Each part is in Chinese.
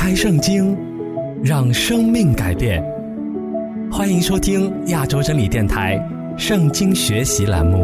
开圣经，让生命改变。欢迎收听亚洲真理电台圣经学习栏目。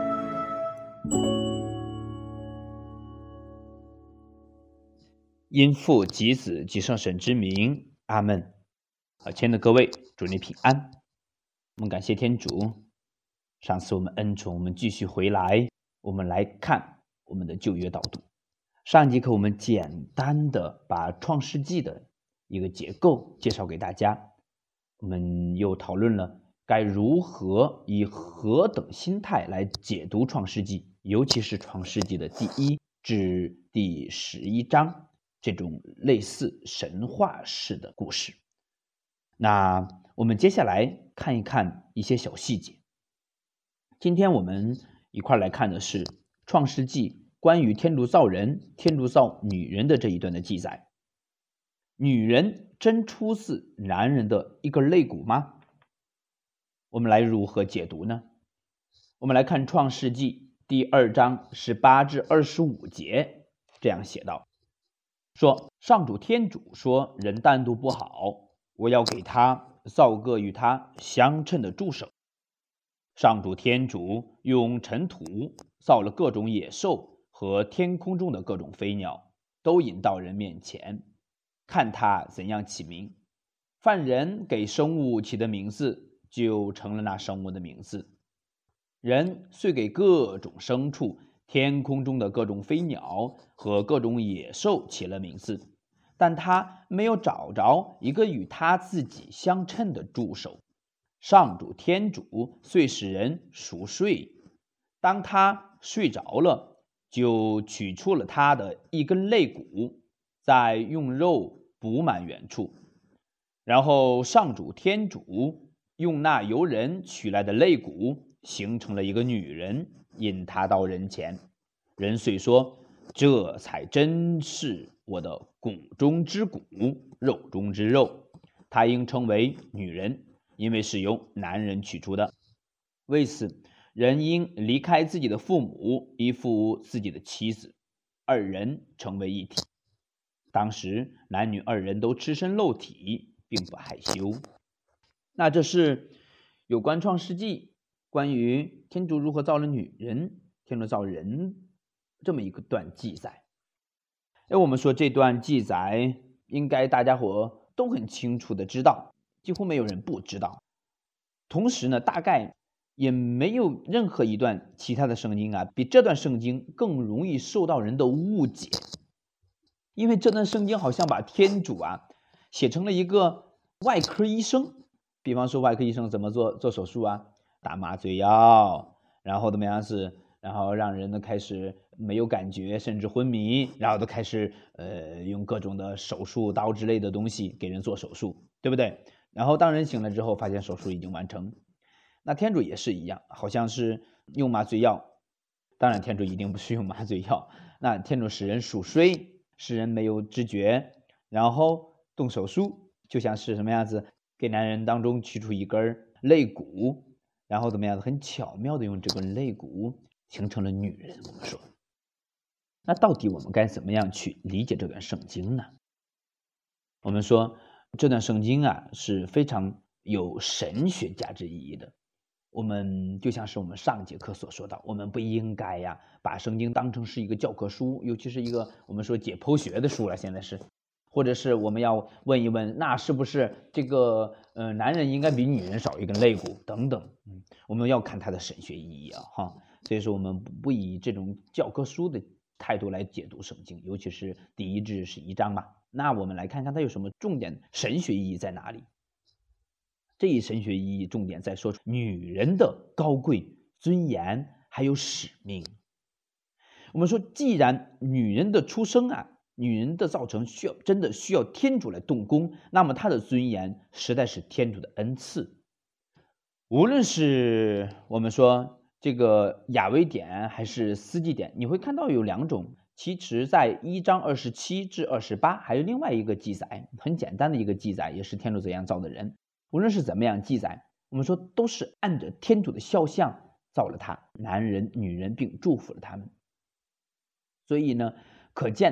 因父及子及圣神之名，阿们。亲爱的各位，主内平安。我们感谢天主，上次我们恩宠，我们继续回来，我们来看我们的旧约导读。上一节课我们简单的把创世纪的一个结构介绍给大家，我们又讨论了该如何以何等心态来解读创世纪，尤其是创世纪的第1至第11章这种类似神话式的故事。那我们接下来看一看一些小细节。今天我们一块来看的是创世纪关于天主造人、天主造女人的这一段的记载。女人真出自男人的一根肋骨吗？我们来如何解读呢？我们来看创世纪第2章18至25节，这样写道，说上主天主说，人单独不好，我要给他造个与他相称的助手。上主天主用尘土造了各种野兽和天空中的各种飞鸟，都引到人面前，看他怎样起名。凡人给生物起的名字，就成了那生物的名字。人遂给各种牲畜、天空中的各种飞鸟和各种野兽起了名字，但他没有找着一个与他自己相称的助手。上主天主遂使人熟睡，当他睡着了，就取出了他的一根肋骨，再用肉补满原处。然后上主天主用那由人取来的肋骨形成了一个女人，引她到人前。人遂说，这才真是我的骨中之骨，肉中之肉，她应称为女人，因为是由男人取出的。为此，人应离开自己的父母，依附自己的妻子，二人成为一体。当时男女二人都赤身露体，并不害羞。那这是有关创世纪关于天主如何造了女人、天主造人这么一个段记载。我们说这段记载应该大家伙都很清楚的知道，几乎没有人不知道。同时呢，大概也没有任何一段其他的圣经比这段圣经更容易受到人的误解。因为这段圣经好像把天主写成了一个外科医生。比方说外科医生怎么做手术打麻醉药，然后怎么样然后让人呢开始没有感觉，甚至昏迷，然后都开始用各种的手术刀之类的东西给人做手术，对不对？然后当人醒了之后，发现手术已经完成。那天主也是一样，好像是用麻醉药，当然天主一定不是用麻醉药，那天主使人熟睡，使人没有知觉，然后动手术，就像是什么样子，给男人当中取出一根肋骨，然后怎么样很巧妙的用这根肋骨形成了女人。我们说，那到底我们该怎么样去理解这段圣经呢？我们说这段圣经是非常有神学价值意义的。我们就像是我们上节课所说的，我们不应该把圣经当成是一个教科书，尤其是一个我们说解剖学的书了，现在是，或者是我们要问一问，那是不是这个男人应该比女人少一根肋骨等等，我们要看它的神学意义所以说我们不以这种教科书的态度来解读圣经，尤其是第1至11章嘛。那我们来看看它有什么重点神学意义在哪里。这一神学意义重点在说女人的高贵、尊严还有使命。我们说既然女人的出生女人的造成真的需要天主来动工，那么她的尊严实在是天主的恩赐。无论是我们说这个雅微典还是司祭典，你会看到有2种，其实在1章27至28还有另外一个记载，很简单的一个记载，也是天主怎样造的人。无论是怎么样记载，我们说都是按着天主的肖像造了他，男人女人，并祝福了他们。所以呢，可见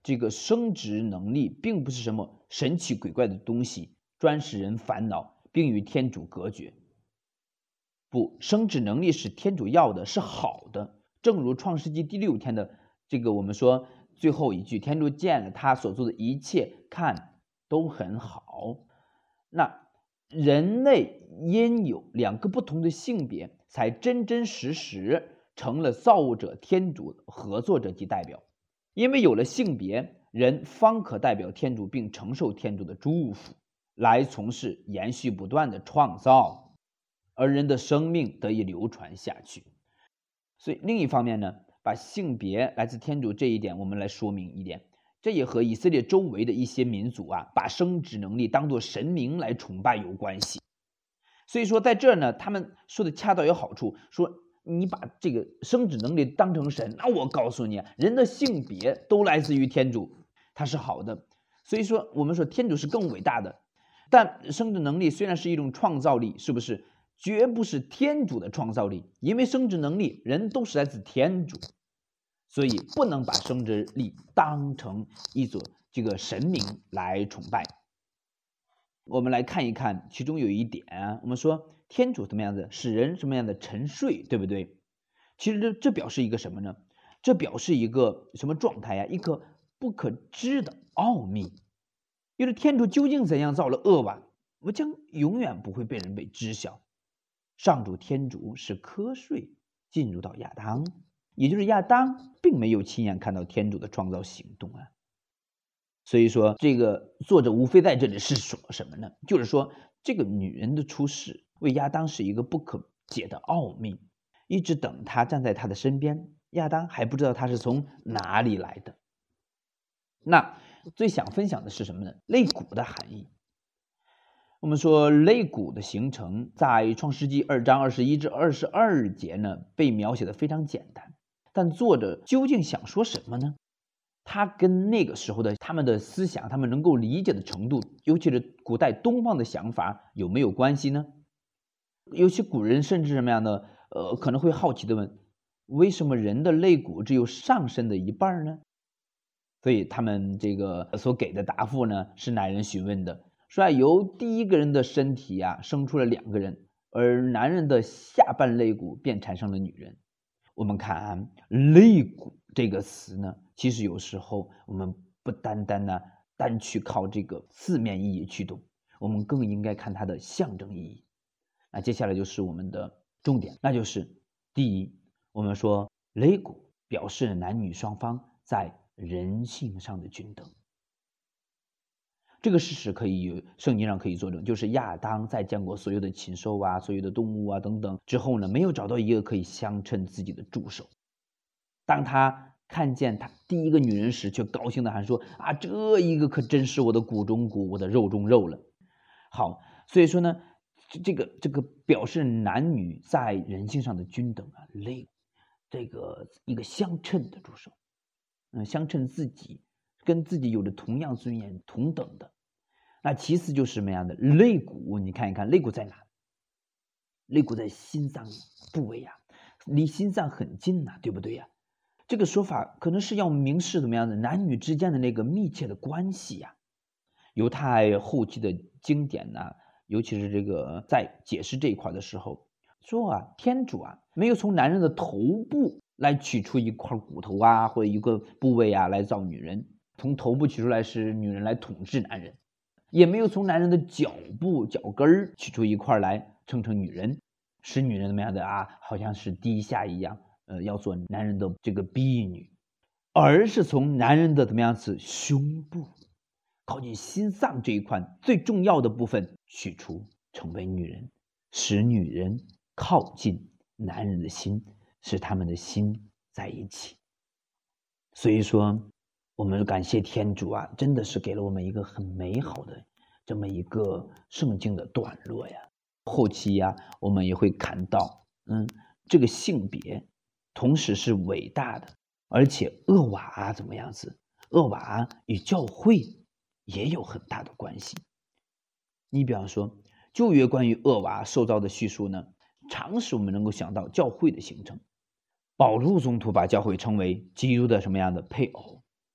这个生殖能力并不是什么神奇鬼怪的东西，专使人烦恼，并与天主隔绝。不，生殖能力是天主要的，是好的。正如创世纪第6天的这个我们说最后一句，天主见了他所做的一切，看都很好。那人类因有2个不同的性别，才真真实实成了造物者天主合作者及代表。因为有了性别，人方可代表天主，并承受天主的祝福，来从事延续不断的创造，而人的生命得以流传下去。所以另一方面呢，把性别来自天主这一点我们来说明一点，这也和以色列周围的一些民族把生殖能力当作神明来崇拜有关系。所以说在这呢，他们说的恰到有好处，说你把这个生殖能力当成神，那我告诉你，人的性别都来自于天主，它是好的。所以说我们说天主是更伟大的，但生殖能力虽然是一种创造力，是不是绝不是天主的创造力？因为生殖能力人都是来自天主，所以不能把生殖力当成一座这个神明来崇拜。我们来看一看其中有一点，我们说天主怎么样的使人什么样的沉睡，对不对？其实这表示一个什么呢？这表示一个什么状态呀？一个不可知的奥秘。因为天主究竟怎样造了厄娃，我将永远不会被人被知晓。上主天主使瞌睡进入到亚当，也就是亚当并没有亲眼看到天主的创造行动啊。所以说这个作者无非在这里是说什么呢？就是说这个女人的出世为亚当是一个不可解的奥秘，一直等他站在他的身边，亚当还不知道他是从哪里来的。那最想分享的是什么呢？肋骨的含义。我们说肋骨的形成在创世纪2章21至22节呢被描写的非常简单，但作者究竟想说什么呢？他跟那个时候的他们的思想，他们能够理解的程度，尤其是古代东方的想法有没有关系呢？有些古人甚至什么样的可能会好奇的问，为什么人的肋骨只有上身的一半呢？所以他们这个所给的答复呢是男人询问的，说由第一个人的身体生出了2个人，而男人的下半肋骨便产生了女人。我们看肋骨这个词呢，其实有时候我们不单去靠这个字面意义去懂，我们更应该看它的象征意义。那接下来就是我们的重点，那就是第一，我们说肋骨表示男女双方在人性上的均等。这个事实可以圣经上可以作证，就是亚当在见过所有的禽兽所有的动物等等之后呢，没有找到一个可以相称自己的助手。当他看见他第一个女人时，却高兴地喊说这一个可真是我的骨中骨，我的肉中肉了。好，所以说呢，这个表示男女在人性上的均等肋这个一个相称的助手，相称自己，跟自己有着同样尊严同等的。那其次就是什么样的肋骨？你看一看肋骨在哪？肋骨在心脏部位离心脏很近对不对这个说法可能是要明示怎么样的男女之间的那个密切的关系犹太后期的经典尤其是这个在解释这一块的时候说天主没有从男人的头部来取出一块骨头或者一个部位来造女人，从头部取出来是女人来统治男人，也没有从男人的脚部脚跟取出一块来称成女人，使女人怎么样的好像是低下一样，要做男人的这个婢女，而是从男人的怎么样子胸部靠近心脏这一块最重要的部分取出，成为女人，使女人靠近男人的心，使他们的心在一起。所以说我们感谢天主真的是给了我们一个很美好的这么一个圣经的段落后期我们也会看到这个性别同时是伟大的，而且厄娃怎么样子？厄娃与教会也有很大的关系。你比方说旧约关于厄娃受造的叙述呢，常使我们能够想到教会的形成。保禄宗徒把教会称为基督的什么样的配偶？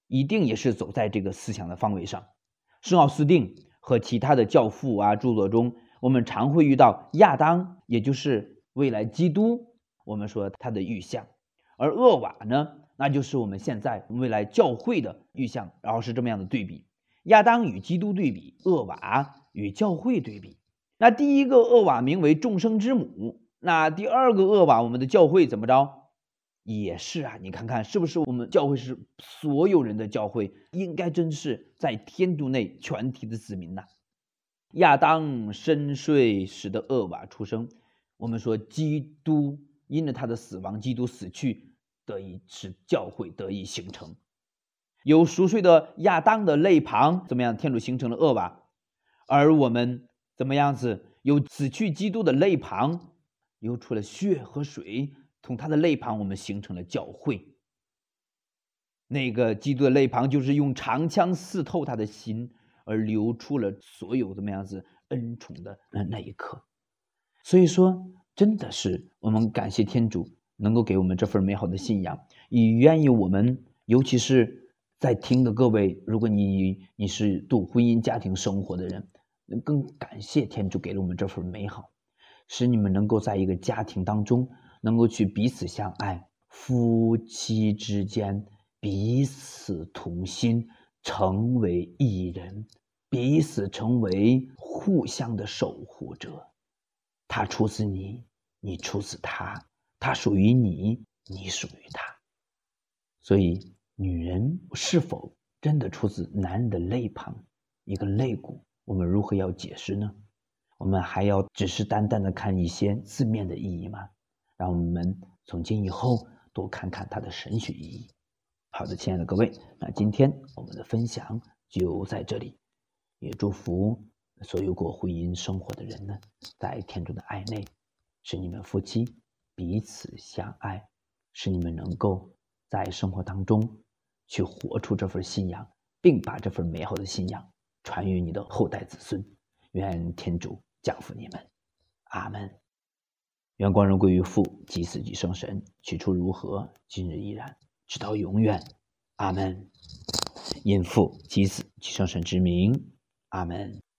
一定也是走在这个思想的方位上。圣奥斯定和其他的教父著作中，我们常会遇到亚当，也就是未来基督，我们说他的预象，而厄娃呢，那就是我们现在未来教会的预象，然后是这么样的对比，亚当与基督对比，厄娃与教会对比。那第一个厄娃名为众生之母，那第二个厄娃，我们的教会怎么着？也是你看看是不是我们教会是所有人的教会，应该真是在天主内全体的子民呐。亚当深睡使得厄娃出生，我们说基督因着他的死亡，基督死去，得以使教会得以形成。有熟睡的亚当的肋旁怎么样？天主形成了厄娃，而我们怎么样子？有死去基督的肋旁流出了血和水，从他的肋旁我们形成了教会。那个基督的肋旁就是用长枪刺透他的心，而流出了所有怎么样子恩宠的那一刻。所以说真的是我们感谢天主能够给我们这份美好的信仰，也愿意我们，尤其是在听的各位，如果你是度婚姻家庭生活的人，更感谢天主给了我们这份美好，使你们能够在一个家庭当中能够去彼此相爱，夫妻之间彼此同心，成为一人，彼此成为互相的守护者。他出自你，你出自他，他属于你，你属于他。所以女人是否真的出自男人的肋旁，一个肋骨，我们如何要解释呢？我们还要只是单单的看一些字面的意义吗？让我们从今以后多看看它的神学意义。好的，亲爱的各位，那今天我们的分享就在这里，也祝福所有过婚姻生活的人呢，在天主的爱内，使你们夫妻彼此相爱，使你们能够在生活当中去活出这份信仰，并把这份美好的信仰传于你的后代子孙。愿天主降福你们，阿们。愿光荣归于父及子及圣神，起初如何，今日依然，直到永远，阿们。因父及子及圣神之名，阿们。